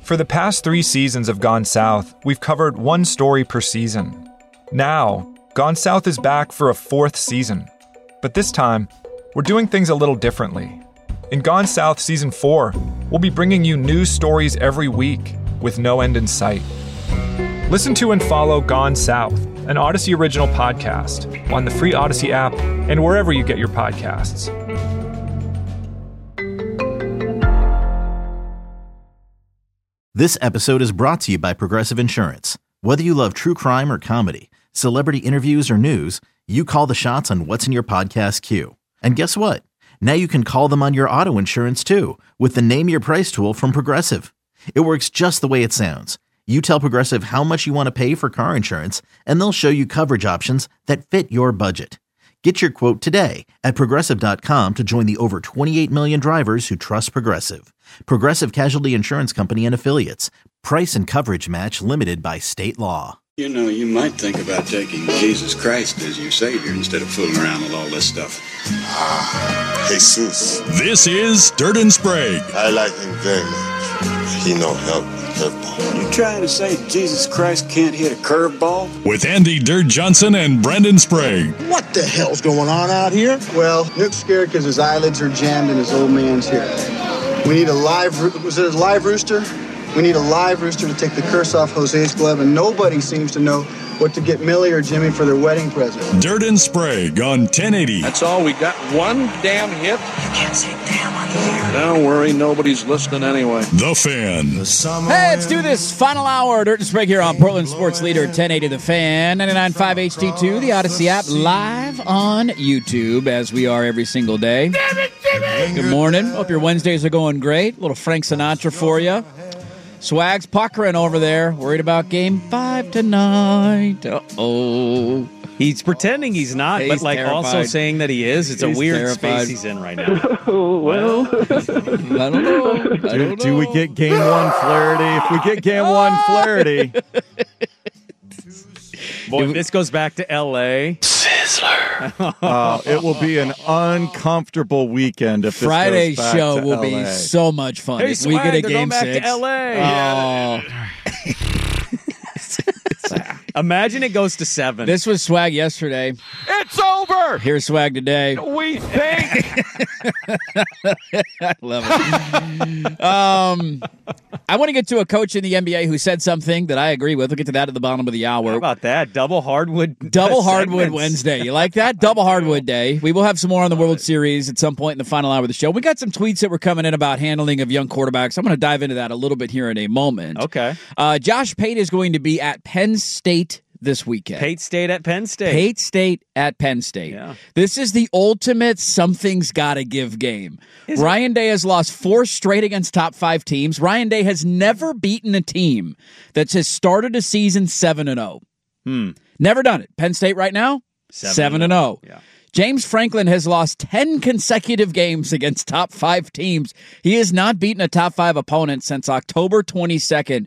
For the past 3 seasons of Gone South, we've covered one story per season. Now, Gone South is back for a 4th season. But this time, we're doing things a little differently. In Gone South Season 4, we'll be bringing you news stories every week with no end in sight. Listen to and follow Gone South, an Odyssey original podcast, on the free Odyssey app and wherever you get your podcasts. This episode is brought to you by Progressive Insurance. Whether you love true crime or comedy, celebrity interviews or news, you call the shots on what's in your podcast queue. And guess what? Now you can call them on your auto insurance too with the Name Your Price tool from Progressive. It works just the way it sounds. You tell Progressive how much you want to pay for car insurance, and they'll show you coverage options that fit your budget. Get your quote today at Progressive.com to join the over 28 million drivers who trust Progressive. Progressive Casualty Insurance Company and Affiliates. Price and coverage match limited by state law. You know, you might think about taking Jesus Christ as your Savior instead of fooling around with all this stuff. Jesus. This is Dirt and Sprague. I like him very much. He know help curveball. You trying to say Jesus Christ can't hit a curveball? With Andy Dirt Johnson and Brendan Sprague. What the hell's going on out here? Well, Nick's scared because his eyelids are jammed in his old man's hair. We need a live rooster? We need a live rooster to take the curse off Jose's glove, and nobody seems to know what to get Millie or Jimmy for their wedding present. Dirt and Sprague on 1080. That's all. We got one damn hit. You can't say damn on the air. Don't worry, nobody's listening anyway. The Fan. Hey, let's do this final hour. Dirt and Sprague here on Portland Sports Leader 1080 The Fan, 99.5 HD2, the Odyssey app, live on YouTube as we are every single day. Damn it, Jimmy! Good morning. Hope your Wednesdays are going great. A little Frank Sinatra for you. Swag's puckering over there, worried about Game 5 tonight. Uh-oh. He's pretending he's not, but terrified. Also saying that he is. It's a weird terrified. space he's in right now. I don't know. Do we get Game 1 Flaherty? If we get Game 1 Flaherty. Boy, this goes back to L.A. Sizzler. It will be an uncomfortable weekend if this Friday's goes back show to will LA. be so much fun. Hey, if we get a Game 6. Back to L.A. Imagine it goes to 7. This was Swag yesterday. It's over! Here's Swag today. We think. I love it. I want to get to a coach in the NBA who said something that I agree with. We'll get to that at the bottom of the hour. How about that? Double hardwood Wednesday. You like that? Double hardwood day. We will have some more on the World Series at some point in the final hour of the show. We got some tweets that were coming in about handling of young quarterbacks. I'm going to dive into that a little bit here in a moment. Okay. Josh Pate is going to be at Penn State this weekend. Pate State at Penn State. Pate State at Penn State. Yeah. This is the ultimate something's gotta give game. Ryan Day has lost 4 straight against top 5 teams. Ryan Day has never beaten a team that has started a season 7-0. Never done it. Penn State right now, 7-0. Yeah. James Franklin has lost 10 consecutive games against top 5 teams. He has not beaten a top 5 opponent since October 22nd,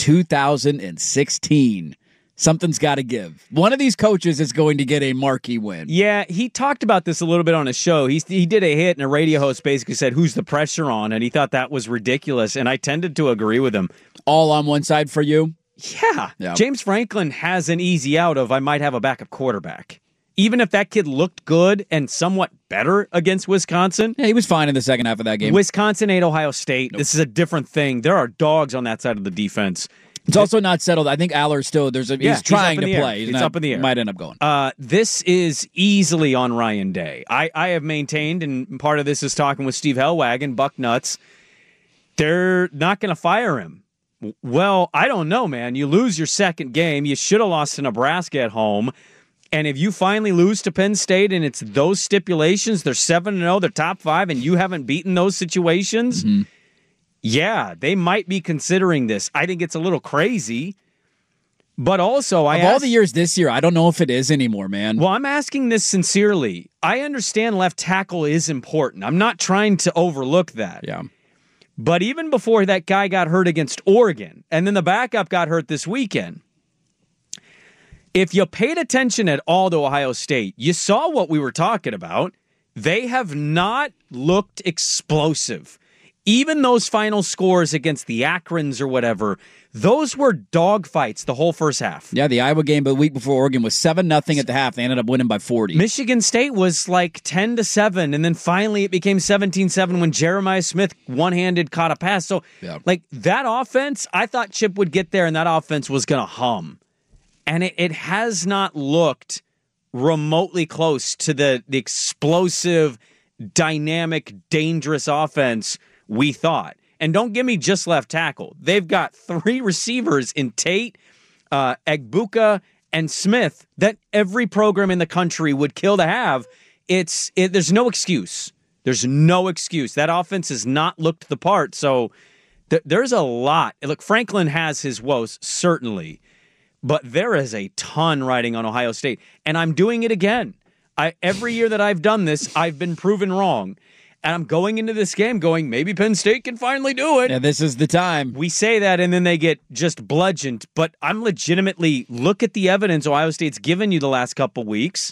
2016. Something's got to give. One of these coaches is going to get a marquee win. Yeah, he talked about this a little bit on his show. He did a hit, and a radio host basically said, who's the pressure on? And he thought that was ridiculous, and I tended to agree with him. All on one side for you? Yeah. James Franklin has an easy out of, I might have a backup quarterback. Even if that kid looked good and somewhat better against Wisconsin. Yeah, he was fine in the second half of that game. Wisconsin ate Ohio State. Nope. This is a different thing. There are dogs on that side of the defense. It's also not settled. I think Aller still, he's trying to play. It's up in the air. Might end up going. This is easily on Ryan Day. I have maintained, and part of this is talking with Steve Hellwagon, Buck Nuts, they're not going to fire him. Well, I don't know, man. You lose your second game. You should have lost to Nebraska at home. And if you finally lose to Penn State and it's those stipulations, they're 7-0, they're top 5, and you haven't beaten those situations, yeah, they might be considering this. I think it's a little crazy. But also, all the years this year, I don't know if it is anymore, man. Well, I'm asking this sincerely. I understand left tackle is important. I'm not trying to overlook that. Yeah. But even before that guy got hurt against Oregon, and then the backup got hurt this weekend, if you paid attention at all to Ohio State, you saw what we were talking about. They have not looked explosive. even those final scores against the Akrons or whatever, those were dogfights the whole first half. Yeah, the Iowa game the week before Oregon was 7-0 at the half. They ended up winning by 40. Michigan State was like 10-7, and then finally it became 17-7 when Jeremiah Smith one-handed caught a pass. So, like, that offense, I thought Chip would get there, and that offense was going to hum. And it has not looked remotely close to the explosive, dynamic, dangerous offense we thought. And don't give me just left tackle. They've got 3 receivers in Tate, Egbuka, and Smith that every program in the country would kill to have. There's no excuse. There's no excuse. That offense has not looked the part. So there's a lot. Look, Franklin has his woes, certainly. But there is a ton riding on Ohio State. And I'm doing it again. Every year that I've done this, I've been proven wrong. And I'm going into this game going, maybe Penn State can finally do it. Yeah, this is the time. We say that, and then they get just bludgeoned. But I'm legitimately, look at the evidence Ohio State's given you the last couple weeks.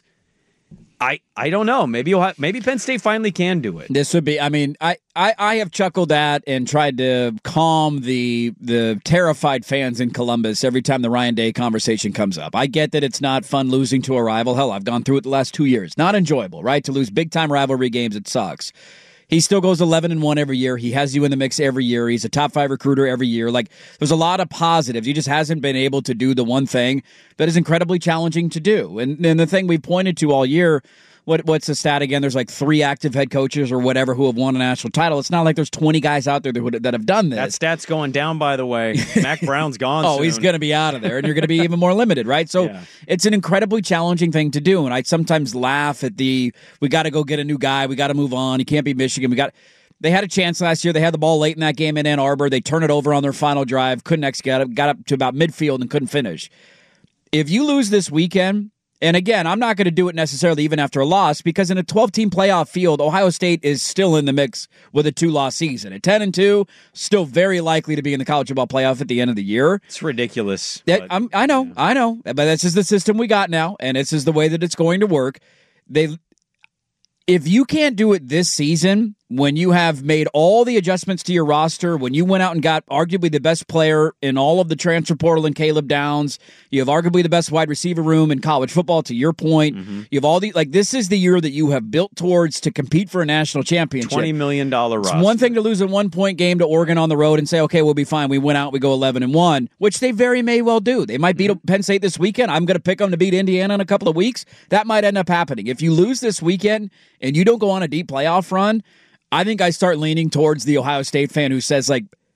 I don't know. Maybe Penn State finally can do it. This would be, I mean, I have chuckled at and tried to calm the terrified fans in Columbus every time the Ryan Day conversation comes up. I get that it's not fun losing to a rival. Hell, I've gone through it the last 2 years. Not enjoyable, right? To lose big-time rivalry games, it sucks. He still goes 11-1 every year. He has you in the mix every year. He's a top 5 recruiter every year. Like, there's a lot of positives. He just hasn't been able to do the one thing that is incredibly challenging to do. And the thing we pointed to all year, what's the stat again? There's like 3 active head coaches or whatever who have won a national title. It's not like there's 20 guys out there that have done this. That stat's going down, by the way. Mac Brown's gone soon. He's going to be out of there, and you're going to be even more limited, right? So It's an incredibly challenging thing to do, and I sometimes laugh at we got to go get a new guy. We got to move on. He can't be Michigan. They had a chance last year. They had the ball late in that game in Ann Arbor. They turned it over on their final drive. Couldn't execute it. Got up to about midfield and couldn't finish. If you lose this weekend, and again, I'm not going to do it necessarily even after a loss, because in a 12-team playoff field, Ohio State is still in the mix with a 2-loss season. At 10-2, still very likely to be in the college football playoff at the end of the year. It's ridiculous. I know. But this is the system we got now, and this is the way that it's going to work. If you can't do it this season, when you have made all the adjustments to your roster, when you went out and got arguably the best player in all of the transfer portal in Caleb Downs, you have arguably the best wide receiver room in college football, to your point. Mm-hmm. You have all this is the year that you have built towards to compete for a national championship. $20 million roster. It's one thing to lose a 1-point game to Oregon on the road and say, okay, we'll be fine. We went out, we go 11-1, which they very may well do. They might beat Penn State this weekend. I'm going to pick them to beat Indiana in a couple of weeks. That might end up happening. If you lose this weekend and you don't go on a deep playoff run, I think I start leaning towards the Ohio State fan who says,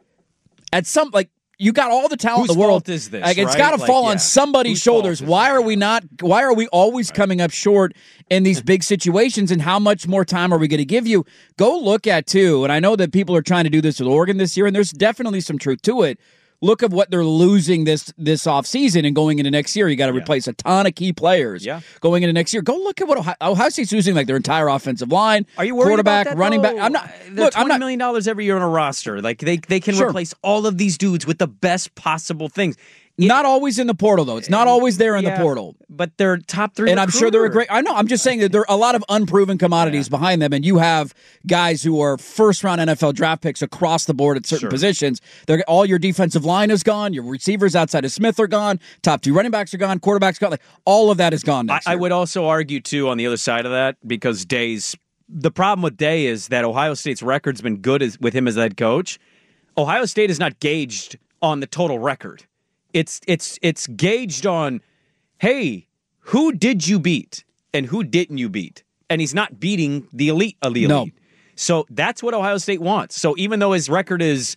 you got all the talent in the world. Whose fault is this? It's got to fall on somebody's shoulders. Why are we always coming up short in these big situations, and how much more time are we going to give you? Go look at, too, and I know that people are trying to do this with Oregon this year, and there's definitely some truth to it. Look at what they're losing this offseason and going into next year. You got to replace a ton of key players going into next year. Go look at what Ohio State's losing, like their entire offensive line. Are you worried quarterback, about that, running though? back? I'm not. They're $20 million every year on a roster. Like they can replace all of these dudes with the best possible things. Not always in the portal, though. It's not always there in the portal. But they're top 3 And I'm sure they're a great... I know. I'm just saying that there are a lot of unproven commodities behind them, and you have guys who are first-round NFL draft picks across the board at certain positions. All your defensive line is gone. Your receivers outside of Smith are gone. Top 2 running backs are gone. Quarterbacks gone. All of that is gone next year. I would also argue, too, on the other side of that, because the problem with Day is that Ohio State's record's been good with him as head coach. Ohio State is not gauged on the total record. It's gauged on, hey, who did you beat and who didn't you beat? And he's not beating the elite of the elite. No. So that's what Ohio State wants. So even though his record is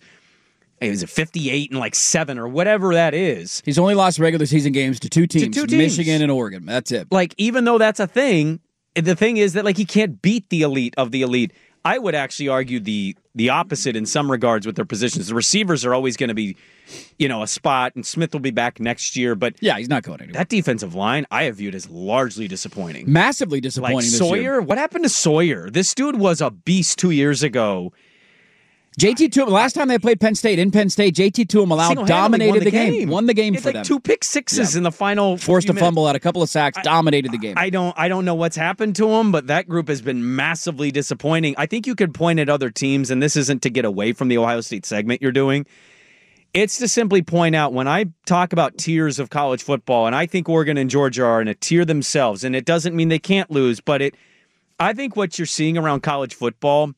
58-7 or whatever that is, he's only lost regular season games to two teams, Michigan and Oregon. That's it. Even though that's a thing, the thing is that he can't beat the elite of the elite. I would actually argue the opposite in some regards with their positions. The receivers are always going to be, a spot, and Smith will be back next year. But yeah, he's not going anywhere. That defensive line, I have viewed as largely disappointing. Massively disappointing this Sawyer, year. What happened to Sawyer? This dude was a beast 2 years ago. JT Toombs, last time they played Penn State in Penn State, JT Toombs dominated the game. Won the game it's for like them. 2 pick sixes in the final. Forced a fumble, had a couple of sacks, dominated the game. I don't know what's happened to him, but that group has been massively disappointing. I think you could point at other teams, and this isn't to get away from the Ohio State segment you're doing. It's to simply point out when I talk about tiers of college football, and I think Oregon and Georgia are in a tier themselves, and it doesn't mean they can't lose, but I think what you're seeing around college football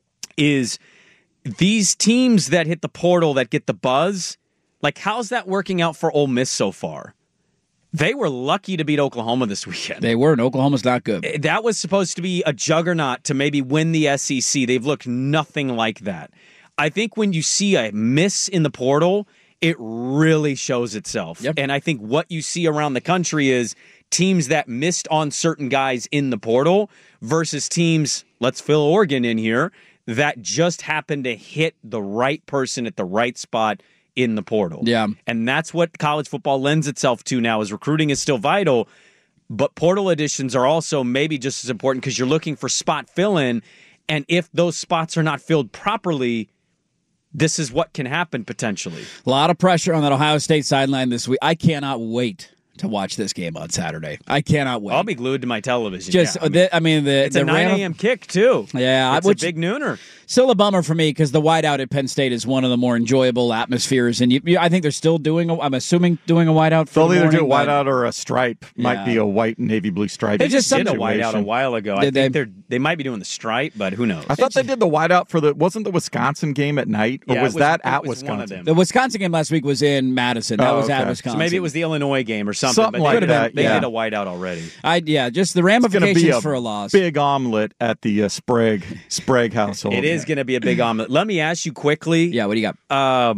is these teams that hit the portal that get the buzz, like how's that working out for Ole Miss so far? They were lucky to beat Oklahoma this weekend. They were, and Oklahoma's not good. That was supposed to be a juggernaut to maybe win the SEC. They've looked nothing like that. I think when you see a miss in the portal, it really shows itself. Yep. And I think what you see around the country is teams that missed on certain guys in the portal versus teams, let's fill Oregon in here, that just happened to hit the right person at the right spot in the portal. Yeah. And that's what college football lends itself to now, is recruiting is still vital, but portal additions are also maybe just as important because you're looking for spot fill-in, and if those spots are not filled properly, this is what can happen potentially. A lot of pressure on that Ohio State sideline this week. I cannot wait to watch this game on Saturday. I cannot wait. I'll be glued to my television. It's a 9 a.m. kick, too. Yeah. It's a big nooner. Still a bummer for me because the whiteout at Penn State is one of the more enjoyable atmospheres. And I think they're still doing a whiteout. They'll either do a whiteout or a stripe. Might be a white and navy blue stripe. They just did a whiteout a while ago. I think they might be doing the stripe, but who knows? I thought they did the whiteout for wasn't the Wisconsin game at night? Or was that at Wisconsin? One of them. The Wisconsin game last week was in Madison. That was at Wisconsin. So maybe it was the Illinois game or something. Something like that. They did a whiteout already. Just the ramifications for a loss. Big omelet at the Sprague household. It is going to be a big omelet. Let me ask you quickly. Yeah, what do you got?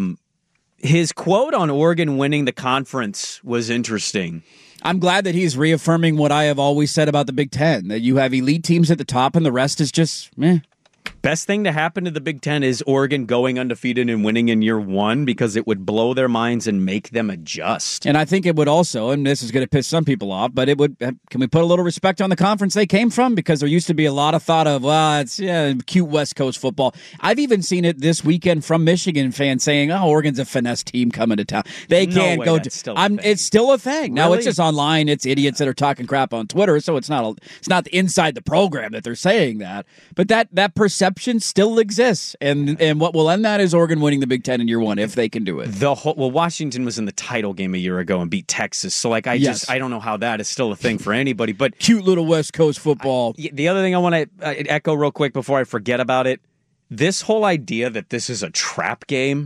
His quote on Oregon winning the conference was interesting. I'm glad that he's reaffirming what I have always said about the Big Ten, that you have elite teams at the top and the rest is just meh. Best thing to happen to the Big Ten is Oregon going undefeated and winning in year one, because it would blow their minds and make them adjust. And I think it would also, and this is going to piss some people off, but it would. Can we put a little respect on the conference they came from? Because there used to be a lot of thought of, it's cute West Coast football. I've even seen it this weekend from Michigan fans saying, Oregon's a finesse team coming to town. They can't go. It's still a thing. Now, it's just online. It's idiots that are talking crap on Twitter, so it's not inside the program that they're saying that. But that perception still exists, and what will end that is Oregon winning the Big Ten in year one if they can do it. Washington was in the title game a year ago and beat Texas, so I don't know how that is still a thing for anybody. But cute little West Coast football. The other thing I want to echo real quick before I forget about it: this whole idea that this is a trap game.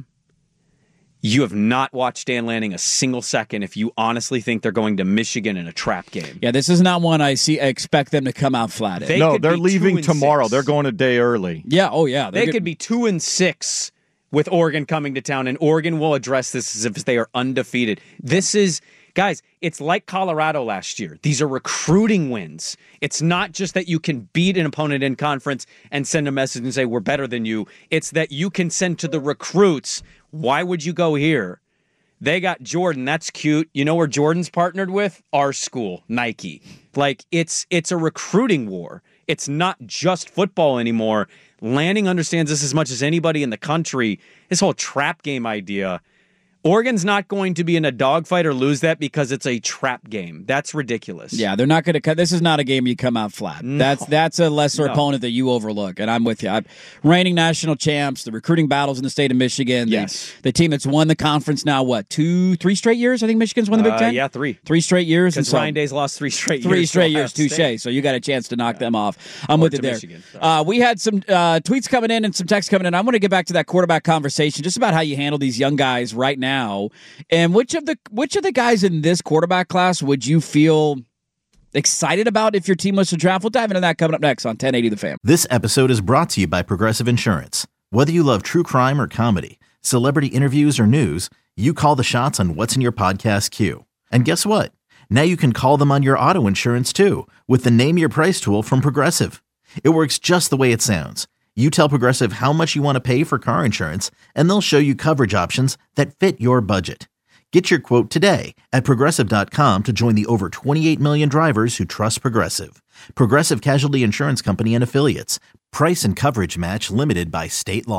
You have not watched Dan Lanning a single second if you honestly think they're going to Michigan in a trap game. Yeah, this is not one I expect them to come out flat in. They're leaving tomorrow. They're going a day early. Yeah, They could be 2-6 with Oregon coming to town, and Oregon will address this as if they are undefeated. This is, guys, it's like Colorado last year. These are recruiting wins. It's not just that you can beat an opponent in conference and send a message and say, we're better than you. It's that you can send to the recruits, why would you go here? They got Jordan. That's cute. You know where Jordan's partnered with? Our school, Nike. Like, it's a recruiting war. It's not just football anymore. Lanning understands this as much as anybody in the country. This whole trap game idea. Oregon's not going to be in a dogfight or lose that because it's a trap game. That's ridiculous. Yeah, they're not going to cut. This is not a game you come out flat. No. That's a lesser opponent that you overlook, and I'm with you. Reigning national champs, the recruiting battles in the state of Michigan. Yes. The team that's won the conference now, 3 straight years? I think Michigan's won the Big Ten? Yeah, 3. 3 straight years. Because Ryan Day's lost 3 straight years. 3 straight years, touche. So you got a chance to knock them off. I'm with you there. We had some tweets coming in and some texts coming in. I want to get back to that quarterback conversation, just about how you handle these young guys right now. And which of the guys in this quarterback class would you feel excited about if your team was to draft? We'll dive into that coming up next on 1080 The Fan. This episode is brought to you by Progressive Insurance. Whether you love true crime or comedy, celebrity interviews or news, you call the shots on what's in your podcast queue. And guess what? Now you can call them on your auto insurance too with the Name Your Price tool from Progressive. It works just the way it sounds. You tell Progressive how much you want to pay for car insurance, and they'll show you coverage options that fit your budget. Get your quote today at Progressive.com to join the over 28 million drivers who trust Progressive. Progressive Casualty Insurance Company and Affiliates. Price and coverage match limited by state law.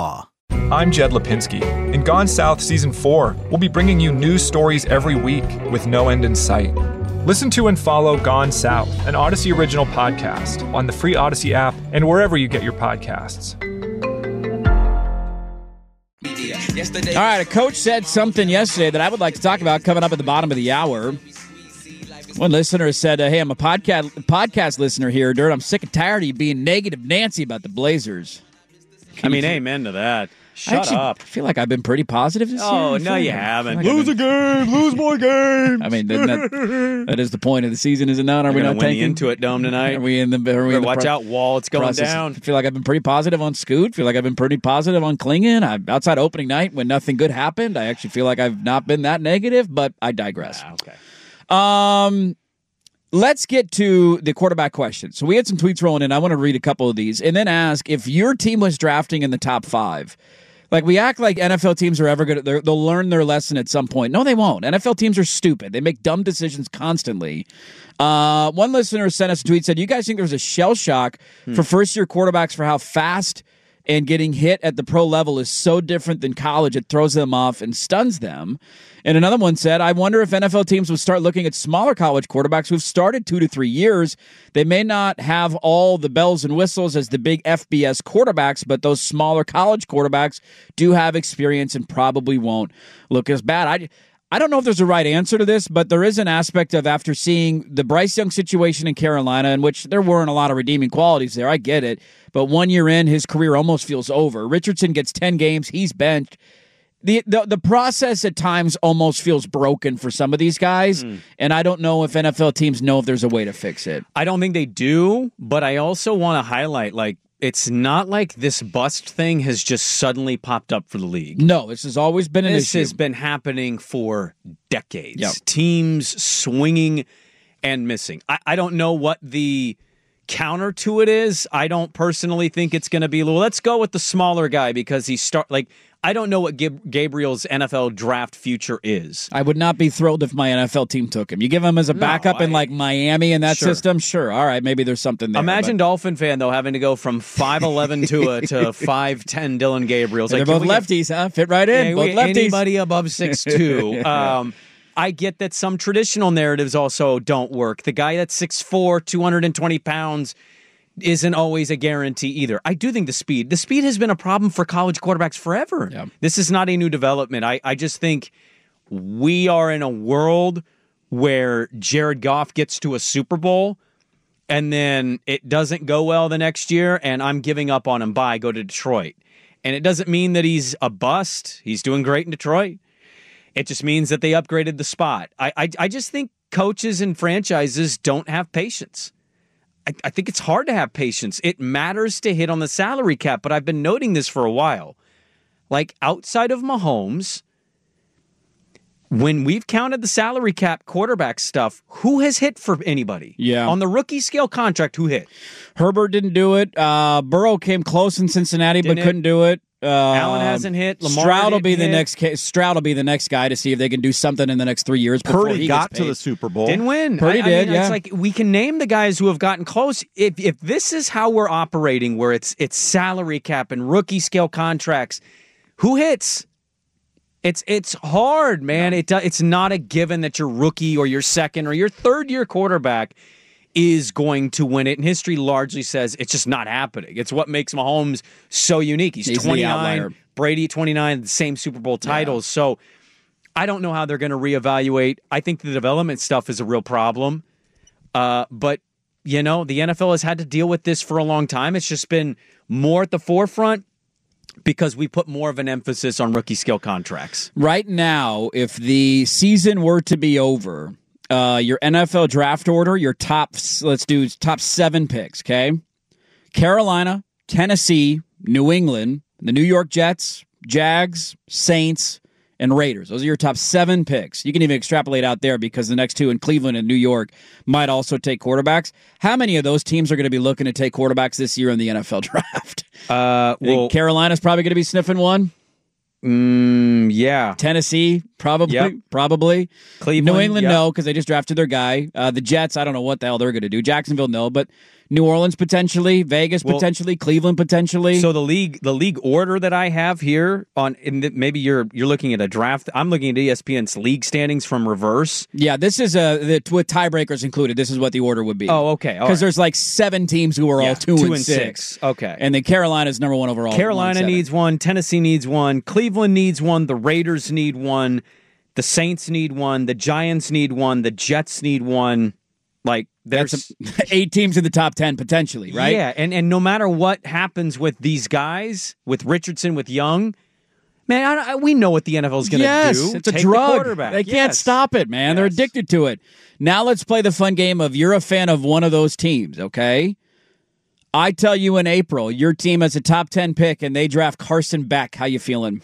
I'm Jed Lipinski. In Gone South Season 4, we'll be bringing you news stories every week with no end in sight. Listen to and follow Gone South, an Odyssey original podcast, on the free Odyssey app and wherever you get your podcasts. All right, a coach said something yesterday that I would like to talk about coming up at the bottom of the hour. One listener said, hey, I'm a podcast listener here, Dirt. I'm sick and tired of you being negative Nancy about the Blazers. Amen to that. Shut up. I feel like I've been pretty positive this year. Oh, no, you haven't. Lose a game, lose more games. I mean, that is the point of the season, is it not? Are we not win the Intuit Dome tonight? Are we in the watch out, Wall. It's going process? down. I feel like I've been pretty positive on Scoot. Feel like I've been pretty positive on Klingon. Outside opening night, when nothing good happened, I actually feel like I've not been that negative, but I digress. Okay. Let's get to the quarterback question. So we had some tweets rolling in. I want to read a couple of these and then ask if your team was drafting in the top 5. Like, we act like NFL teams are ever going to, they'll learn their lesson at some point. No, they won't. NFL teams are stupid. They make dumb decisions constantly. One listener sent us a tweet, said, you guys think there's a shell shock for first-year quarterbacks for how fast and getting hit at the pro level is so different than college, it throws them off and stuns them. And another one said, I wonder if NFL teams would start looking at smaller college quarterbacks who've started 2 to 3 years. They may not have all the bells and whistles as the big FBS quarterbacks, but those smaller college quarterbacks do have experience and probably won't look as bad. I don't know if there's a right answer to this, but there is an aspect of, after seeing the Bryce Young situation in Carolina, in which there weren't a lot of redeeming qualities there, I get it, but 1 year in, his career almost feels over. Richardson gets 10 games, he's benched. The process at times almost feels broken for some of these guys, and I don't know if NFL teams know if there's a way to fix it. I don't think they do, but I also want to highlight, it's not like this bust thing has just suddenly popped up for the league. No, this has always been an issue. This has been happening for decades. Yep. Teams swinging and missing. I don't know what the counter to it is. I don't personally think it's going to be, let's go with the smaller guy because I don't know what Gabriel's NFL draft future is. I would not be thrilled if my NFL team took him. You give him as a backup in Miami in that system? Sure. All right, maybe there's something there. Imagine Dolphin fan, though, having to go from 5'11" to 5'10" Dylan Gabriel's. They're both lefties, huh? Fit right in. Both lefties. Anybody above 6'2". I get that some traditional narratives also don't work. The guy that's 6'4", 220 pounds, isn't always a guarantee either. I do think the speed has been a problem for college quarterbacks forever. Yeah. This is not a new development. I just think we are in a world where Jared Goff gets to a Super Bowl and then it doesn't go well the next year and I'm giving up on him. Bye, go to Detroit. And it doesn't mean that he's a bust. He's doing great in Detroit. It just means that they upgraded the spot. I just think coaches and franchises don't have patience. I think it's hard to have patience. It matters to hit on the salary cap, but I've been noting this for a while. Outside of Mahomes, when we've counted the salary cap quarterback stuff, who has hit for anybody? Yeah. On the rookie scale contract, who hit? Herbert didn't do it. Burrow came close in Cincinnati, but couldn't do it. Allen hasn't hit. Lamar Stroud will be hit. Stroud will be the next guy to see if they can do something in the next 3 years. Purdy got to the Super Bowl. Didn't win. Purdy did. It's like we can name the guys who have gotten close. If this is how we're operating, where it's salary cap and rookie scale contracts, who hits? It's hard, man. It's not a given that your rookie or your second or your third year quarterback is going to win it, and history largely says it's just not happening. It's what makes Mahomes so unique. He's 29, Brady 29, the same Super Bowl titles. Yeah. So I don't know how they're going to reevaluate. I think the development stuff is a real problem. But, the NFL has had to deal with this for a long time. It's just been more at the forefront because we put more of an emphasis on rookie scale contracts. Right now, if the season were to be over, your NFL draft order, your top 7 picks, okay? Carolina, Tennessee, New England, the New York Jets, Jags, Saints, and Raiders. Those are your top 7 picks. You can even extrapolate out there because the next 2 in Cleveland and New York might also take quarterbacks. How many of those teams are going to be looking to take quarterbacks this year in the NFL draft? Well, Carolina's probably going to be sniffing one. Yeah. Tennessee, Probably. Cleveland, New England, no, because they just drafted their guy. The Jets, I don't know what the hell they're going to do. Jacksonville, no, but New Orleans potentially, Vegas potentially, Cleveland potentially. So the league order that I have here maybe you're looking at a draft. I'm looking at ESPN's league standings from reverse. Yeah, this is with tiebreakers included. This is what the order would be. Oh, okay, because there's like 7 teams who are all 2 and 6. Okay, and then Carolina's number 1 overall. Carolina needs 1. Tennessee needs 1. Cleveland needs 1. The Raiders need 1. The Saints need 1. The Giants need 1. The Jets need 1. Like, there's 8 teams in the top 10 potentially, right? Yeah, and no matter what happens with these guys, with Richardson, with Young, man, we know what the NFL is going to do. Yes, it's a drug. They can't stop it, man. They're addicted to it. Now let's play the fun game of you're a fan of one of those teams, okay? I tell you in April, your team has a top 10 pick and they draft Carson Beck. How you feeling?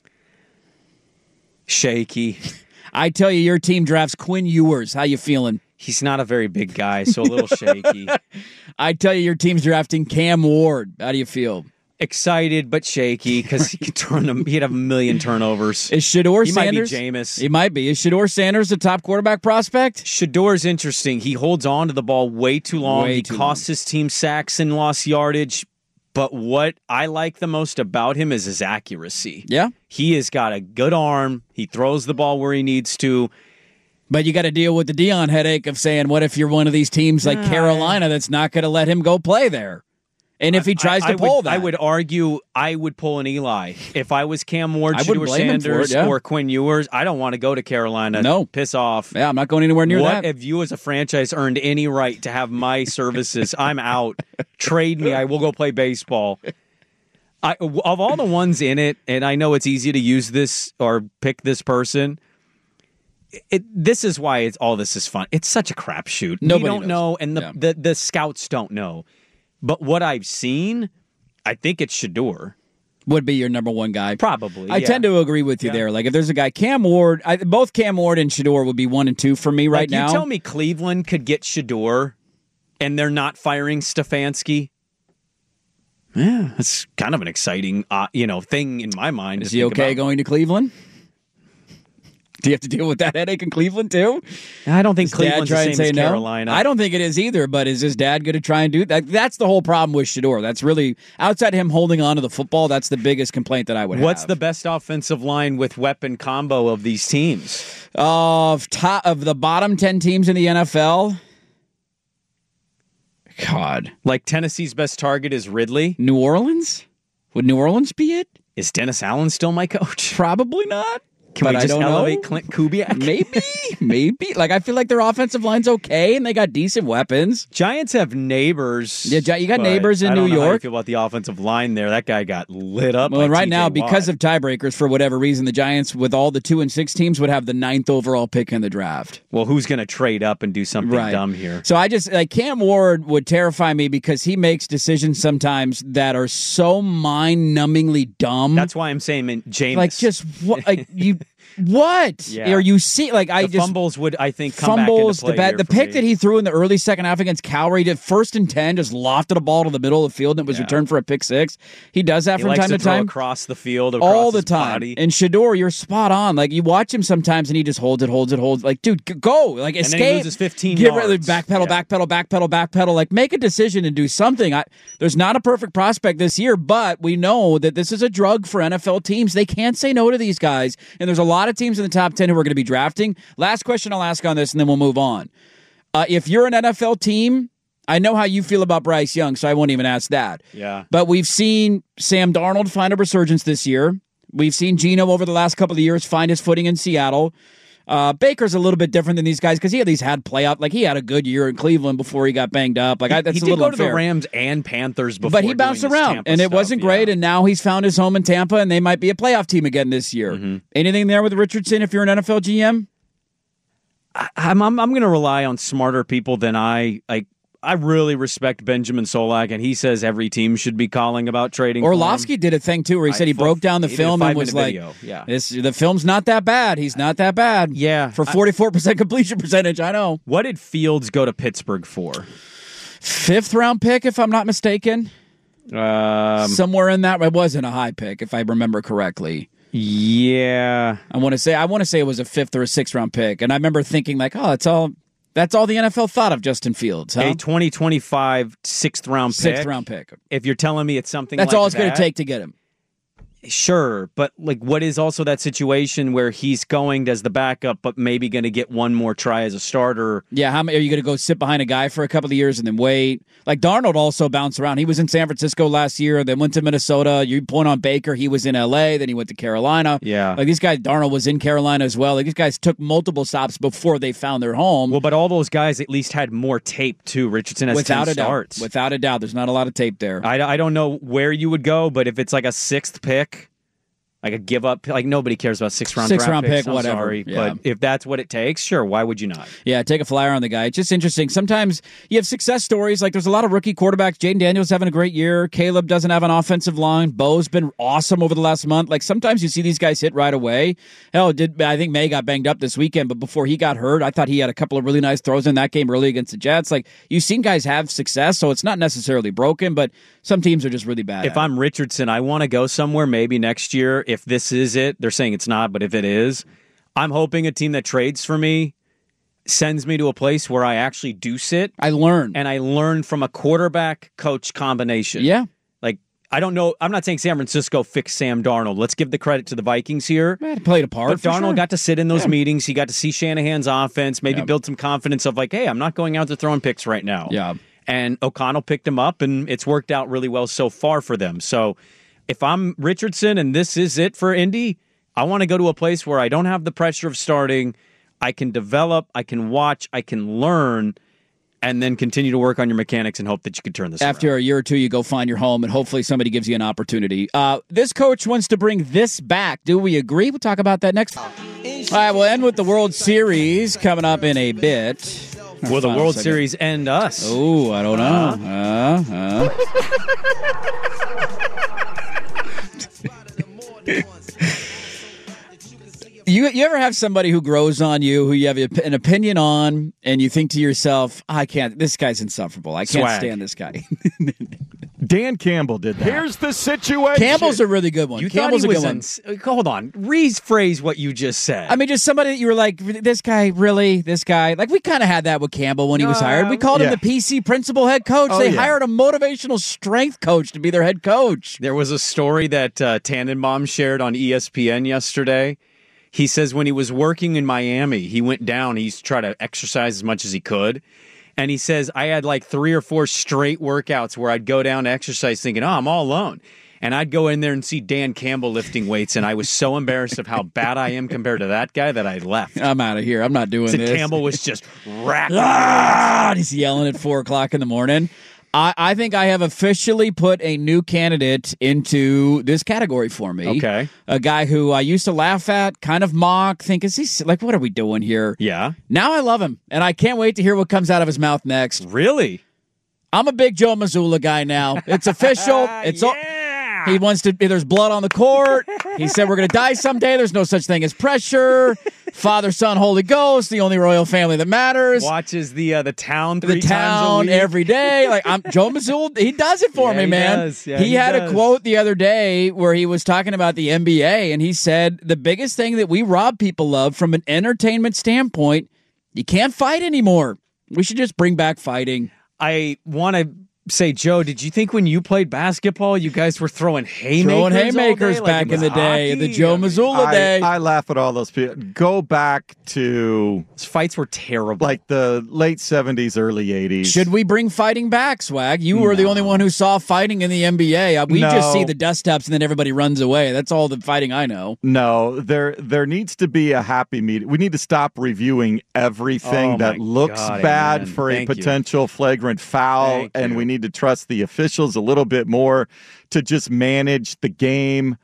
Shaky. I tell you your team drafts Quinn Ewers. How you feeling? He's not a very big guy, so a little shaky. I tell you your team's drafting Cam Ward. How do you feel? Excited but shaky because he could turn them. He'd have a million turnovers. Is Shedeur Sanders? He might be Jameis. He might be. Is Shedeur Sanders the top quarterback prospect? Shedeur's interesting. He holds on to the ball way too long. He costs his team sacks and lost yardage. But what I like the most about him is his accuracy. Yeah. He has got a good arm. He throws the ball where he needs to. But you got to deal with the Dion headache of saying, what if you're one of these teams like Carolina that's not going to let him go play there? And if he tries to pull that. I would argue I would pull an Eli. If I was Cam Ward, Shedeur Sanders, or Quinn Ewers, I don't want to go to Carolina. No. Piss off. Yeah, I'm not going anywhere near that. What if you as a franchise earned any right to have my services? I'm out. Trade me. I will go play baseball. Of all the ones in it, and I know it's easy to use this or pick this person, this is why all this is fun. It's such a crapshoot. Nobody we don't know, and the scouts don't know. But what I've seen, I think it's Shedeur. Would be your number 1 guy. Probably. I tend to agree with you there. Like, if there's a guy, Cam Ward, both Cam Ward and Shedeur would be 1 and 2 for me right now. You tell me Cleveland could get Shedeur and they're not firing Stefanski? Yeah, that's kind of an exciting thing in my mind. Is he okay going to Cleveland? Do you have to deal with that headache in Cleveland, too? I don't think Cleveland's the same as Carolina. I don't think it is either, but is his dad going to try and do that? That's the whole problem with Shedeur. That's really, outside him holding on to the football, that's the biggest complaint that I would have. What's the best offensive line with weapon combo of these teams? Of the bottom 10 teams in the NFL? God. Like Tennessee's best target is Ridley? New Orleans? Would New Orleans be it? Is Dennis Allen still my coach? Probably not. Can we just elevate Clint Kubiak? Maybe. Like, I feel like their offensive line's okay, and they got decent weapons. Giants have Neighbors. Yeah, you got Neighbors in New York. I don't know how you feel about the offensive line there. That guy got lit up. Well, right now, TJ because Watt. of tiebreakers, for whatever reason, the Giants, with all the 2 and 6 teams, would have the 9th overall pick in the draft. Well, who's going to trade up and do something dumb here? So I just, Cam Ward would terrify me because he makes decisions sometimes that are so mind-numbingly dumb. That's why I'm saying Jameis. Like, just what? Like, you... What? Yeah. Or you see, like, fumbles would, I think, come back into play the pick that he threw in the early second half against Cal, he did 1st and 10, just lofted a ball to the middle of the field, and it was returned for a pick 6. He does that from time to time. Across the field, all the time. Body. And Shedeur, you're spot on. Like, you watch him sometimes, and he just holds it. Like, dude, go. Like, escape. And then he loses 15 yards. Backpedal. Like, make a decision and do something. There's not a perfect prospect this year, but we know that this is a drug for NFL teams. They can't say no to these guys, and there's a lot of teams in the top 10 who are going to be drafting. Last question I'll ask on this, and then we'll move on. If you're an NFL team, I know how you feel about Bryce Young, so I won't even ask that. Yeah. But we've seen Sam Darnold find a resurgence this year. We've seen Geno over the last couple of years find his footing in Seattle. Baker's a little bit different than these guys because he at least had playoff. Like, he had a good year in Cleveland before he got banged up. Like, that's a little unfair. He did go to the Rams and Panthers before, but he bounced around, and it wasn't great. And now he's found his home in Tampa, and they might be a playoff team again this year. Mm-hmm. Anything there with Richardson if you're an NFL GM? I'm going to rely on smarter people than I really respect Benjamin Solak, and he says every team should be calling about trading. Orlovsky did a thing, too, where he said he broke down the film and was like, the film's not that bad. He's not that bad. Yeah. For 44% completion percentage, I know. What did Fields go to Pittsburgh for? 5th round pick, if I'm not mistaken. Somewhere in that. It wasn't a high pick, if I remember correctly. Yeah. I want to say it was a 5th or a 6th round pick. And I remember thinking like, oh, that's all the NFL thought of Justin Fields. Huh? A 2025 6th round pick. 6th round pick. If you're telling me it's something that's like all it's going that, to take to get him. Sure, but like, what is also that situation where he's going as the backup, but maybe going to get one more try as a starter? Yeah, how many are you going to go sit behind a guy for a couple of years and then wait? Like Darnold also bounced around. He was in San Francisco last year, then went to Minnesota. You point on Baker, he was in LA, then he went to Carolina. Yeah, like these guys, Darnold was in Carolina as well. Like these guys took multiple stops before they found their home. Well, but all those guys at least had more tape too. Richardson has 10 starts. Without a doubt, there's not a lot of tape there. I don't know where you would go, but if it's like a 6th pick. Like a give up, like nobody cares about 6th round draft picks. I'm whatever. Sorry, yeah. But if that's what it takes, sure. Why would you not? Yeah, take a flyer on the guy. It's just interesting. Sometimes you have success stories. Like there's a lot of rookie quarterbacks. Jaden Daniels having a great year. Caleb doesn't have an offensive line. Bo's been awesome over the last month. Like sometimes you see these guys hit right away. Hell, I think May got banged up this weekend, but before he got hurt, I thought he had a couple of really nice throws in that game early against the Jets. Like you've seen guys have success, so it's not necessarily broken, but some teams are just really bad. If I'm Richardson, I want to go somewhere maybe next year. If this is it, they're saying it's not, but if it is, I'm hoping a team that trades for me sends me to a place where I actually do sit. I learn from a quarterback coach combination. Yeah. Like, I don't know. I'm not saying San Francisco fixed Sam Darnold. Let's give the credit to the Vikings here. It played a part. But Darnold got to sit in those meetings. He got to see Shanahan's offense, maybe build some confidence of like, hey, I'm not going out to throwing picks right now. Yeah. And O'Connell picked him up, and it's worked out really well so far for them. So if I'm Richardson and this is it for Indy, I want to go to a place where I don't have the pressure of starting. I can develop, I can watch, I can learn, and then continue to work on your mechanics and hope that you can turn this After around. a year or two, you go find your home, and hopefully somebody gives you an opportunity. This coach wants to bring this back. Do we agree? We'll talk about that next. All right, we'll end with the World Series coming up in a bit. Will the World Series end us? Oh, I don't know. You ever have somebody who grows on you, who you have an opinion on, and you think to yourself, I can't, this guy's insufferable. I can't stand this guy. Dan Campbell did that. Here's the situation. Campbell's a really good one. You Campbell's thought he a good was one. Hold on. Rephrase what you just said. I mean, just somebody that you were like, this guy, really? This guy? Like, we kind of had that with Campbell when he was hired. We called him the PC principal head coach. They hired a motivational strength coach to be their head coach. There was a story that Tannenbaum shared on ESPN yesterday. He says when he was working in Miami, he went down. He's tried to exercise as much as he could. And he says, I had like 3 or 4 straight workouts where I'd go down to exercise thinking, I'm all alone. And I'd go in there and see Dan Campbell lifting weights. And I was so embarrassed of how bad I am compared to that guy that I left. I'm out of here. I'm not doing this. Campbell was just racking. And he's yelling at 4 o'clock in the morning. I think I have officially put a new candidate into this category for me. Okay. A guy who I used to laugh at, kind of mock, think, is he like, what are we doing here? Yeah. Now I love him, and I can't wait to hear what comes out of his mouth next. Really? I'm a big Joe Mazzulla guy now. It's official. It's He wants to. There's blood on the court. He said we're going to die someday. There's no such thing as pressure. Father, Son, Holy Ghost, the only royal family that matters. Watches the town the town every day. Like Joe Mazzulla, he does it for me, man. He had a quote the other day where he was talking about the NBA, and he said the biggest thing that we rob people of from an entertainment standpoint, you can't fight anymore. We should just bring back fighting. I want to say, Joe, did you think when you played basketball, you guys were throwing haymakers? Back in the day, the Joe Mazzulla day. I laugh at all those people. Go back to those fights were terrible, like the late 70s, early 80s. Should we bring fighting back, Swag? You were the only one who saw fighting in the NBA. We just see the dust ups and then everybody runs away. That's all the fighting I know. No, there needs to be a happy medium. We need to stop reviewing everything that looks bad for a potential flagrant foul, and we need to trust the officials a little bit more to just manage the game.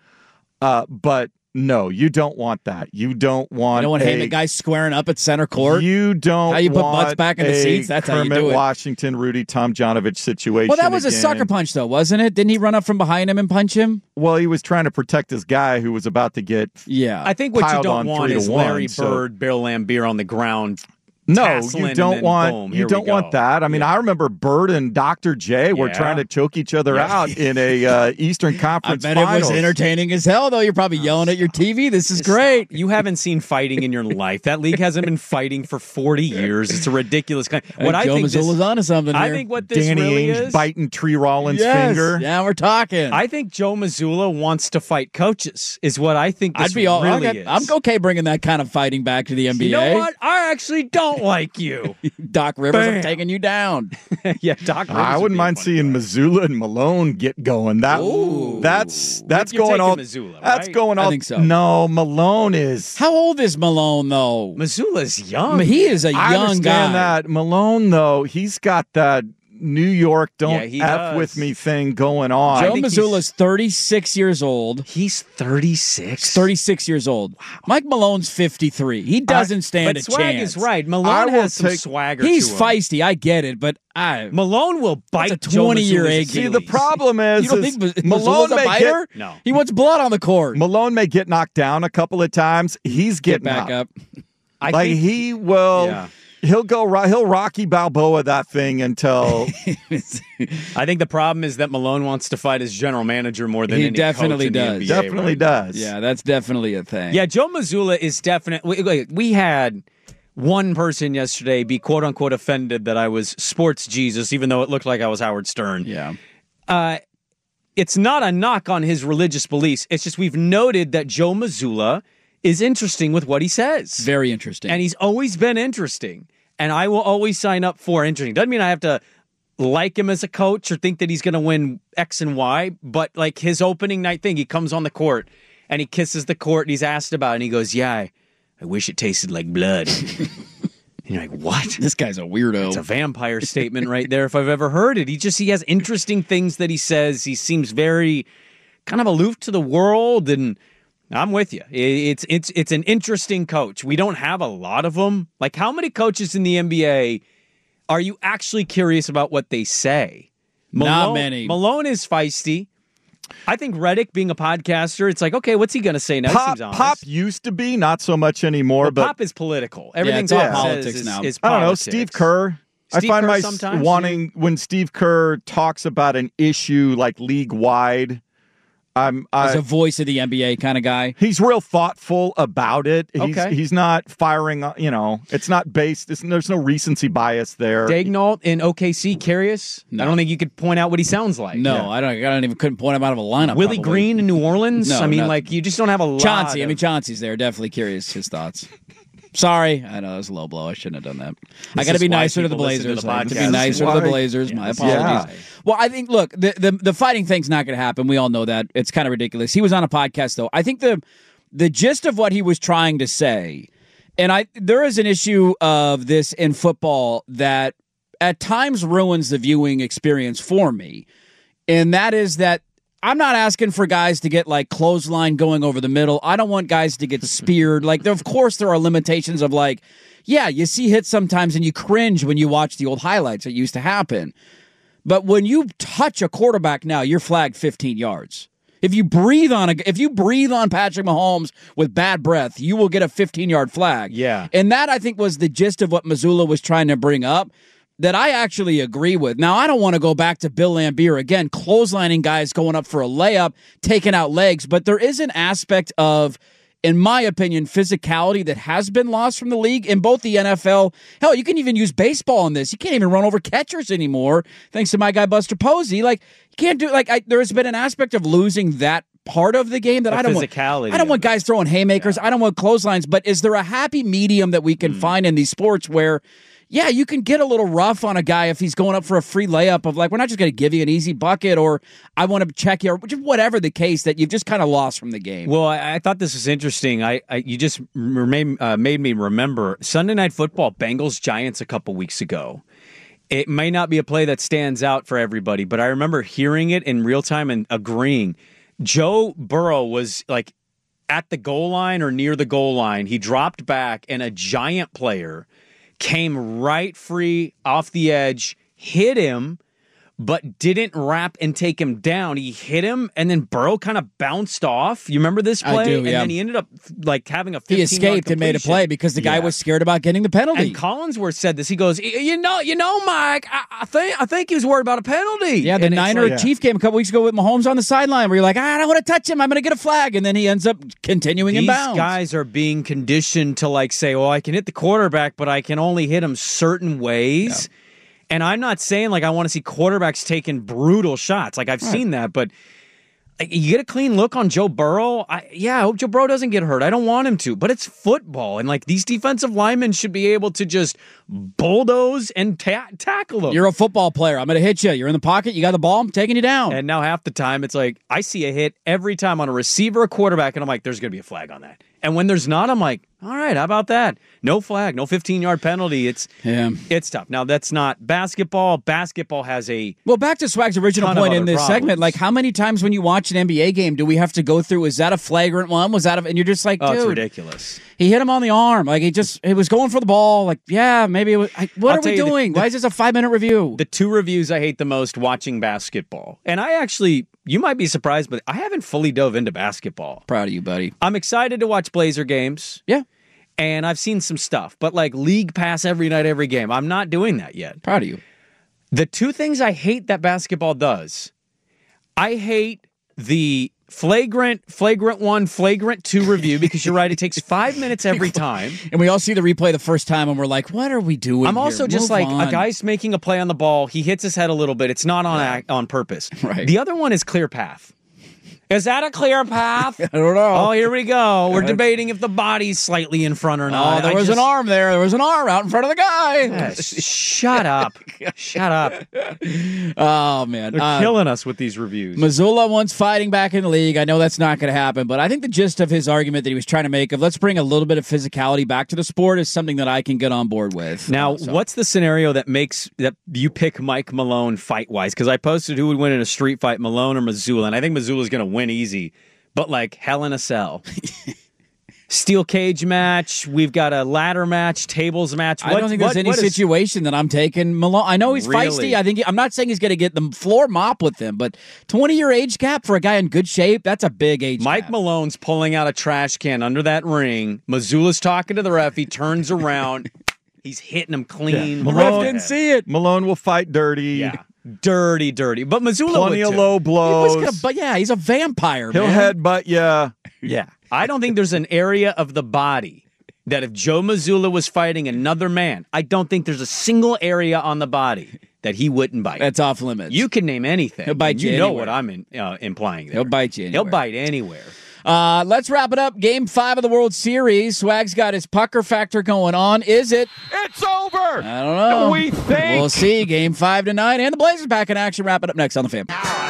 But no, you don't want that. You don't want the guys squaring up at center court. You don't how you put want butts back in the seats. That's Kermit how you do it. Washington, Rudy Tomjanovich situation. Well, that was again. a sucker punch, though, wasn't it? Didn't he run up from behind him and punch him? Well, he was trying to protect his guy who was about to get I think what you don't want is Larry Bird, Bill Laimbeer on the ground No, you don't want that. I mean, I remember Bird and Dr. J were trying to choke each other out in a Eastern Conference I bet Finals. it was entertaining as hell, though. You're probably yelling at your TV. This is great. You haven't seen fighting in your life. That league hasn't been fighting for 40 years. It's a ridiculous kind. Joe Mazzulla's onto something here. I think what this Danny really Ainge is biting Tree Rollins' finger. Yeah, we're talking. I think Joe Mazzulla wants to fight coaches. Is what I think. This really is. I'm okay bringing that kind of fighting back to the NBA. You know what? I actually don't like you. Doc Rivers, I'm taking you down. Yeah, Doc Rivers. I wouldn't mind seeing Mazzulla and Malone get going. That's going on. Mazzulla, right? That's going on. I think so. No, Malone is. How old is Malone though? Mazzulla's young. I mean, he is a I young understand guy. that Malone though, he's got that New York don't he F does. with me thing going on. Joe Mazzulla's 36 years old. He's 36. 36 years old. Wow. Mike Malone's 53. He doesn't stand a Swag chance. is right. Malone has some swagger. He's to him. feisty. I get it, but Malone will bite. That's a 20-year egg. See, the problem is, you don't think Malone a may biter? No. He wants blood on the court. Malone may get knocked down a couple of times. He's getting back up. I think he will. Yeah. He'll Rocky Balboa that thing until. I think the problem is that Malone wants to fight his general manager more than he any definitely coach in does. the NBA, Definitely right? does. Yeah, that's definitely a thing. Yeah, Joe Mazzulla is definitely. We had one person yesterday be quote unquote offended that I was sports Jesus, even though it looked like I was Howard Stern. Yeah. It's not a knock on his religious beliefs. It's just we've noted that Joe Mazzulla is interesting with what he says. Very interesting. And he's always been interesting. And I will always sign up for interesting. Doesn't mean I have to like him as a coach or think that he's going to win X and Y, but like his opening night thing, he comes on the court and he kisses the court and he's asked about it and he goes, yeah, I wish it tasted like blood. And you're like, what? This guy's a weirdo. It's a vampire statement right there if I've ever heard it. He has interesting things that he says. He seems very kind of aloof to the world, and I'm with you. It's an interesting coach. We don't have a lot of them. Like, how many coaches in the NBA are you actually curious about what they say? Not many. Malone is feisty. I think Redick, being a podcaster, it's like, okay, what's he going to say now? He seems honest. Pop used to be, not so much anymore. But Pop is political. Everything it's all Pop politics says now. is I don't know, politics. Steve Kerr. I find myself wanting when Steve Kerr talks about an issue like league-wide. As a voice of the NBA kind of guy. He's real thoughtful about it. Okay. He's not firing, it's not based, there's no recency bias there. Daignault in OKC, curious? No. I don't think you could point out what he sounds like. No, Yeah. couldn't point him out of a lineup. Willie probably. Green in New Orleans? No, I mean, nothing. you just don't have a lot. Chauncey's there. Definitely curious his thoughts. Sorry, I know it was a low blow. I shouldn't have done that. I got to be nicer to the Blazers. I have to be nicer to the Blazers. My apologies. Yeah. Well, I think look, the fighting thing's not going to happen. We all know that. It's kind of ridiculous. He was on a podcast though. I think the gist of what he was trying to say, and there is an issue of this in football that at times ruins the viewing experience for me, and that is that I'm not asking for guys to get like clothesline going over the middle. I don't want guys to get speared. Of course, there are limitations of you see hits sometimes and you cringe when you watch the old highlights. It used to happen. But when you touch a quarterback now, you're flagged 15 yards. If you breathe on Patrick Mahomes with bad breath, you will get a 15-yard flag. Yeah. And that, I think, was the gist of what Mazzulla was trying to bring up, that I actually agree with. Now, I don't want to go back to Bill Laimbeer again, clotheslining guys going up for a layup, taking out legs, but there is an aspect of, in my opinion, physicality that has been lost from the league in both the NFL. Hell, you can even use baseball in this. You can't even run over catchers anymore, thanks to my guy Buster Posey. You can't do there has been an aspect of losing that part of the game that I don't want. I don't want guys throwing haymakers. Yeah. I don't want clotheslines. But is there a happy medium that we can find in these sports where, yeah, you can get a little rough on a guy if he's going up for a free layup of we're not just going to give you an easy bucket or I want to check you or whatever the case that you've just kind of lost from the game. Well, I thought this was interesting. You just made me remember Sunday Night Football, Bengals-Giants a couple weeks ago. It may not be a play that stands out for everybody, but I remember hearing it in real time and agreeing. Joe Burrow was at the goal line or near the goal line. He dropped back and a giant player came right free off the edge, hit him, but didn't wrap and take him down. He hit him, and then Burrow kind of bounced off. You remember this play? I do, and then he ended up like having a 15-yard He escaped and made a play because the guy was scared about getting the penalty. And Collinsworth said this. He goes, you know, Mike, I think he was worried about a penalty. Yeah, the Niner Chief game a couple weeks ago with Mahomes on the sideline where you're like, I don't want to touch him. I'm going to get a flag. And then he ends up continuing in bounds. These guys are being conditioned to like say, well, I can hit the quarterback, but I can only hit him certain ways. Yeah. And I'm not saying like I want to see quarterbacks taking brutal shots. Like I've seen that, but you get a clean look on Joe Burrow. I hope Joe Burrow doesn't get hurt. I don't want him to, but it's football. And like these defensive linemen should be able to just bulldoze and tackle them. You're a football player. I'm going to hit you. You're in the pocket. You got the ball. I'm taking you down. And now half the time it's like I see a hit every time on a receiver or quarterback, and I'm like, there's going to be a flag on that. And when there's not, I'm like, all right, how about that? No flag, no 15-yard penalty. It's tough. Now, that's not basketball. Basketball has a Well, back to Swag's original point in this segment, like how many times when you watch an NBA game do we have to go through, is that a flagrant one? Was that and you're just like, dude. It's ridiculous. He hit him on the arm. Like he was going for the ball. Like, yeah, maybe it was. What are we doing? Why is this a 5-minute review? The two reviews I hate the most watching basketball. And I actually, you might be surprised, but I haven't fully dove into basketball. Proud of you, buddy. I'm excited to watch Blazer games. Yeah. And I've seen some stuff, but like League Pass every night, every game. I'm not doing that yet. Proud of you. The two things I hate that basketball does, I hate the flagrant 1, flagrant 2 review, because you're right, it takes 5 minutes every time. And we all see the replay the first time and we're like, what are we doing? I'm also just like, a guy's making a play on the ball, he hits his head a little bit, it's not on purpose. Right. The other one is clear path. Is that a clear path? I don't know. Oh, here we go. We're debating if the body's slightly in front or not. Oh, there was an arm there. There was an arm out in front of the guy. Yes. Shut up. Shut up. Oh, man. They're killing us with these reviews. Missoula wants fighting back in the league. I know that's not going to happen, but I think the gist of his argument that he was trying to make of let's bring a little bit of physicality back to the sport is something that I can get on board with. Now, what's the scenario that makes that you pick Mike Malone fight-wise? Because I posted who would win in a street fight, Malone or Missoula, and I think Missoula's going to win easy, but like Hell in a Cell. Steel cage match. We've got a ladder match, tables match. I don't think there's any situation that I'm taking Malone. I know he's feisty. I'm not saying he's going to get the floor mop with him, but 20-year age gap for a guy in good shape, that's a big age Mike gap. Malone's pulling out a trash can under that ring. Missoula's talking to the ref. He turns around. He's hitting him clean. Yeah. The ref didn't see it. Malone will fight dirty. Yeah. Dirty. But Missoula plenty of low blows. He's a vampire, He'll headbutt you. Yeah. I don't think there's an area of the body that if Joe Missoula was fighting another man, I don't think there's a single area on the body that he wouldn't bite. That's off limits. You can name anything. He'll bite you know anywhere. what I'm implying there. He'll bite you anywhere. He'll bite anywhere. Let's wrap it up. Game 5 of the World Series. Swag's got his pucker factor going on. Is it? It's over. I don't know. We think. We'll see. Game 5 tonight. And the Blazers back in action. Wrap it up next on The Fan.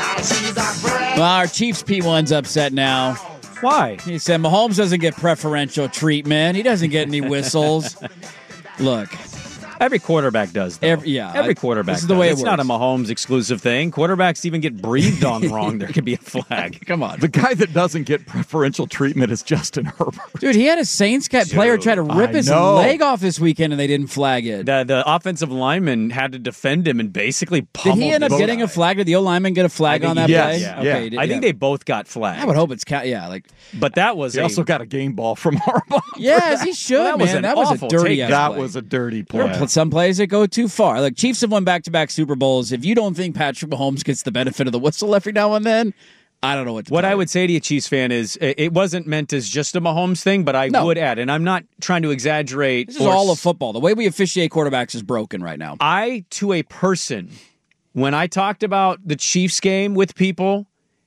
Well, our Chiefs P1's upset now. Why? He said Mahomes doesn't get preferential treatment. He doesn't get any whistles. Look. Every quarterback does, though. Every quarterback This is the way It's not a Mahomes exclusive thing. Quarterbacks even get breathed on wrong. There could be a flag. Come on. The guy that doesn't get preferential treatment is Justin Herbert. Dude, he had a Saints player try to rip his leg off this weekend, and they didn't flag it. The offensive lineman had to defend him and basically pummeled him. Did he end up getting a flag? Did the O-lineman get a flag on that play? Yeah. Okay, I think they both got flagged. I would hope it's But that was he also got a game ball from Harbaugh. Yes, he should, man. That was a dirty play. That was a dirty play. Some plays that go too far. Look, Chiefs have won back-to-back Super Bowls. If you don't think Patrick Mahomes gets the benefit of the whistle every now and then, I don't know what to What I would say to you, Chiefs fan, is it wasn't meant as just a Mahomes thing, but I would add, and I'm not trying to exaggerate. This is all of football. The way we officiate quarterbacks is broken right now. To a person, when I talked about the Chiefs game with people,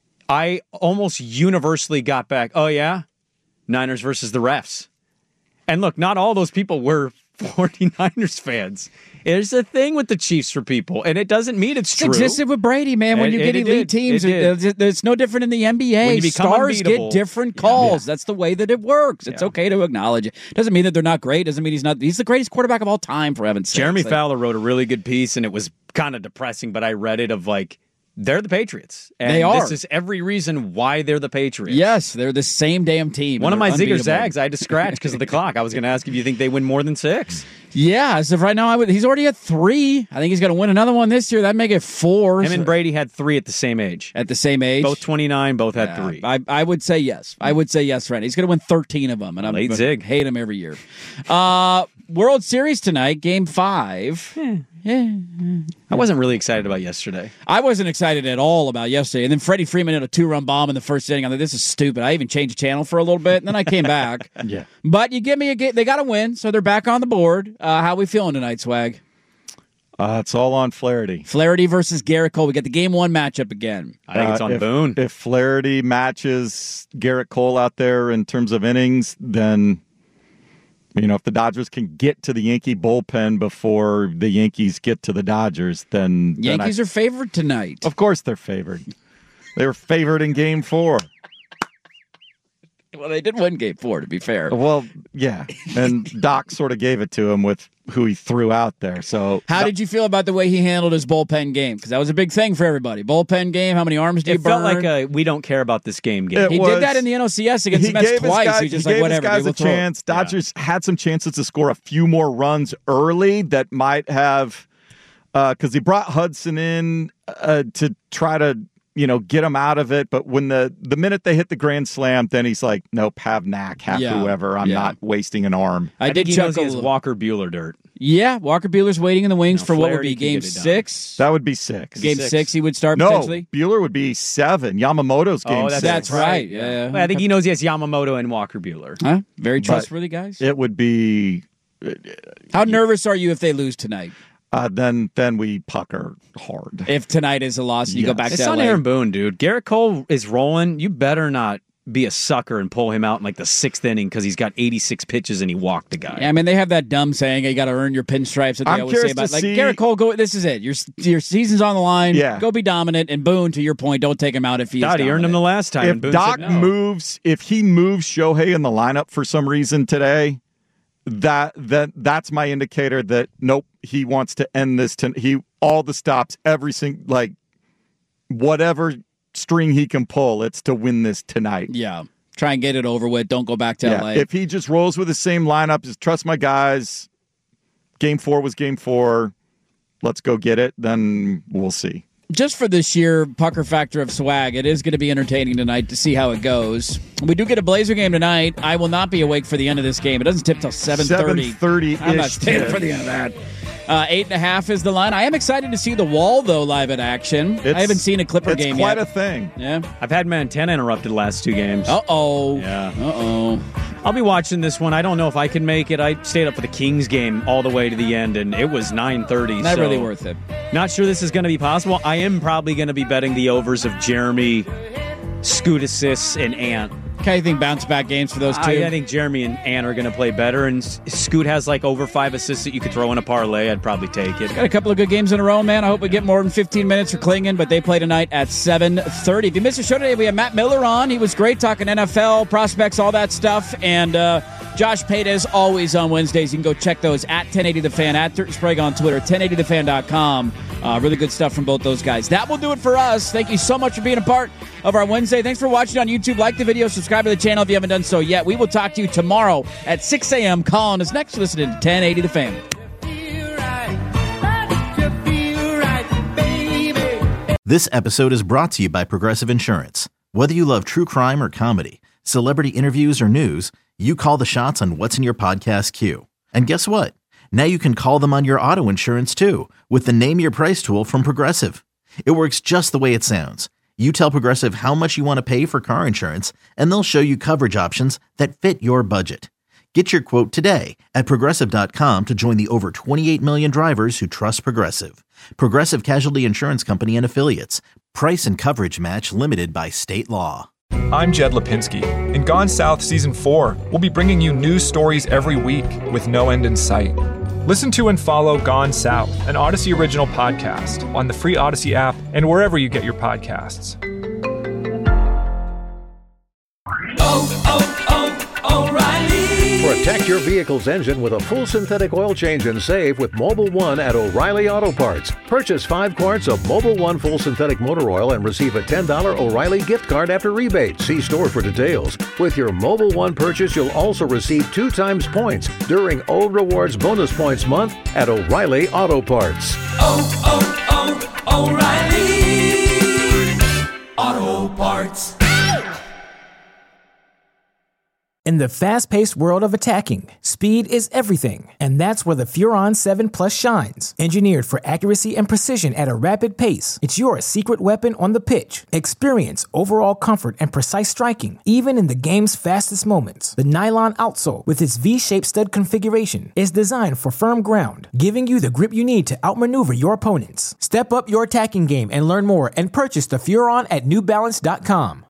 I almost universally got back, oh yeah? Niners versus the refs. And look, not all those people were 49ers fans. There's a thing with the Chiefs for people, and it doesn't mean it's true. It existed with Brady, man. When you get elite teams, it's no different in the NBA. Stars get different calls. That's the way that it works. It's okay to acknowledge it. Doesn't mean that they're not great. Doesn't mean he's not. He's the greatest quarterback of all time, for heaven's sake. Jeremy Fowler wrote a really good piece, and it was kind of depressing, but I read it of like They're the Patriots. And they are. This is every reason why they're the Patriots. Yes, they're the same damn team. One of my Ziggler Zags I had to scratch because of the clock. I was going to ask if you think they win more than 6. Yeah, as of right now, he's already at 3. I think he's going to win another one this year. That'd make it 4. Him and Brady had 3 at the same age. At the same age? Both 29, both had 3. I would say yes. I would say yes, Randy. He's going to win 13 of them, and I'm Late Zig. Hate him every year. World Series tonight, Game 5. I wasn't really excited about yesterday. I wasn't excited at all about yesterday. And then Freddie Freeman had a 2-run bomb in the first inning. I'm like, this is stupid. I even changed the channel for a little bit, and then I came back. Yeah. But you give me a game. They got to win, so they're back on the board. How we feeling tonight, Swag? It's all on Flaherty. Flaherty versus Garrett Cole. We get the Game 1 matchup again. I think it's on Boone. If Flaherty matches Garrett Cole out there in terms of innings, then... if the Dodgers can get to the Yankee bullpen before the Yankees get to the Dodgers, then... Yankees are favored tonight. Of course they're favored. They were favored in Game 4. Well, they did win Game 4, to be fair. Well, yeah. And Doc sort of gave it to him with who he threw out there. So, how did you feel about the way he handled his bullpen game? Because that was a big thing for everybody. Bullpen game, how many arms did you burn? It felt like a we don't care about this game. He did that in the NLCS against the Mets twice. He just like, whatever. He gave his guys a chance. Dodgers had some chances to score a few more runs early that might have, because he brought Hudson in to try to, get him out of it. But when the minute they hit the grand slam, then he's like, nope, have Knack, have whoever. I'm not wasting an arm. I did chuckle. He has Walker Buehler dirt. Yeah, Walker Buehler's waiting in the wings for what would be Game 6. That would be 6. Game 6 he would start potentially? No, Buehler would be 7. Yamamoto's Game 6. That's right. Yeah. Well, I think he knows he has Yamamoto and Walker Buehler. Huh? Very trustworthy guys. It would be... How nervous are you if they lose tonight? Then we pucker hard. If tonight is a loss and you go back to LA. It's on Aaron Boone, dude. Garrett Cole is rolling. You better not be a sucker and pull him out in like the 6th inning because he's got 86 pitches and he walked the guy. Yeah, I mean, they have that dumb saying, you got to earn your pinstripes that they always say about like Garrett Cole, this is it. Your season's on the line. Yeah. Go be dominant. And Boone, to your point, don't take him out if he is he earned him the last time. If Doc moves, if he moves Shohei in the lineup for some reason today, that's my indicator that nope, he wants to end this. All the stops, every single whatever string he can pull, it's to win this tonight. Yeah, try and get it over with. Don't go back to LA. If he just rolls with the same lineup, just trust my guys. Game 4 was Game 4. Let's go get it. Then we'll see. Just for the sheer pucker factor of swag, it is going to be entertaining tonight to see how it goes. We do get a Blazer game tonight. I will not be awake for the end of this game. It doesn't tip till 7:30. 7:30-ish. I'm not staying for the end of that. 8.5 is the line. I am excited to see the Wall, though, live in action. I haven't seen a Clipper game yet. It's quite a thing. Yeah. I've had my antenna interrupted the last 2 games. Uh-oh. Yeah. Uh-oh. I'll be watching this one. I don't know if I can make it. I stayed up for the Kings game all the way to the end, and it was 9:30. Not really worth it. Not sure this is going to be possible. I am probably going to be betting the overs of Jeremy, Scoot assists, and Ant. Okay, you think bounce-back games for those two? I think Jeremy and Ant are going to play better, and Scoot has like over 5 assists that you could throw in a parlay. I'd probably take it. Got a couple of good games in a row, man. I hope we get more than 15 minutes for Klingon, but they play tonight at 7:30. If you missed the show today, we have Matt Miller on. He was great talking NFL, prospects, all that stuff, and Josh Pates always on Wednesdays. You can go check those at 1080 The Fan, at Dirt Sprague on Twitter, 1080thefan.com. Really good stuff from both those guys. That will do it for us. Thank you so much for being a part of our Wednesday. Thanks for watching on YouTube. Like the video, subscribe to the channel if you haven't done so yet. We will talk to you tomorrow at 6 a.m. Colin is next. Listening to 1080 The Fan. This episode is brought to you by Progressive Insurance. Whether you love true crime or comedy, celebrity interviews or news, you call the shots on what's in your podcast queue. And guess what? Now you can call them on your auto insurance too with the Name Your Price tool from Progressive. It works just the way it sounds. You tell Progressive how much you want to pay for car insurance, and they'll show you coverage options that fit your budget. Get your quote today at Progressive.com to join the over 28 million drivers who trust Progressive. Progressive Casualty Insurance Company and Affiliates. Price and coverage match limited by state law. I'm Jed Lipinski. In Gone South Season 4, we'll be bringing you news stories every week with no end in sight. Listen to and follow Gone South, an Odyssey original podcast, on the free Odyssey app and wherever you get your podcasts. O'Reilly. Protect your vehicle's engine with a full synthetic oil change and save with Mobil 1 at O'Reilly Auto Parts. Purchase 5 quarts of Mobil 1 full synthetic motor oil and receive a $10 O'Reilly gift card after rebate. See store for details. With your Mobil 1 purchase, you'll also receive 2 times points during Old Rewards Bonus Points Month at O'Reilly Auto Parts. O'Reilly Auto Parts. In the fast-paced world of attacking, speed is everything, and that's where the Furon 7 Plus shines. Engineered for accuracy and precision at a rapid pace, it's your secret weapon on the pitch. Experience overall comfort and precise striking, even in the game's fastest moments. The nylon outsole, with its V-shaped stud configuration, is designed for firm ground, giving you the grip you need to outmaneuver your opponents. Step up your attacking game and learn more and purchase the Furon at NewBalance.com.